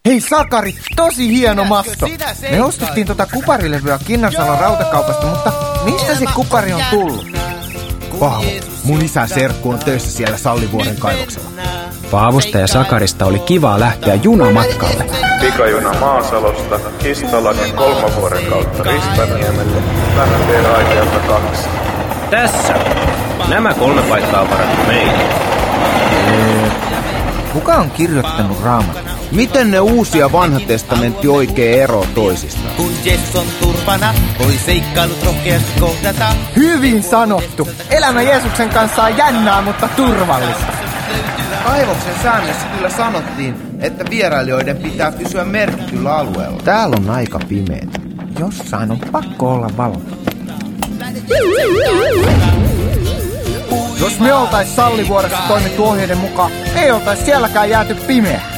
Hei Sakari, tosi hieno masto. Me ostettiin kuparilevyä Kinnarsalon rautakaupasta, mutta mistä se kupari on tullut? Paavo, mun isän serkku on töissä siellä Sallivuoren kaivoksella. Paavosta ja Sakarista oli kivaa lähteä junamatkalle. Pikajuna Maasalosta, Kistalan ja Kolmavuoren kautta Ristanniemelle. Vähän teidän aikealta 2. Tässä. Nämä 3 paikkaa on varattu meille. Kuka on kirjoittanut Raamatun? Miten ne uusi ja vanha testamentti oikein eroaa toisistaan? Kun Jeesus on turvana, voi seikkailut rohkeasti kohdata. Hyvin sanottu. Elämä Jeesuksen kanssa on jännää, mutta turvallista. Kaivoksen säännössä kyllä sanottiin, että vierailijoiden pitää pysyä merkityllä alueella. Täällä on aika pimeetä. Jossain on pakko olla valo. Jos me oltais Sallivuoressa toimittu ohjeiden mukaan, ei oltais sielläkään jääty pimeä.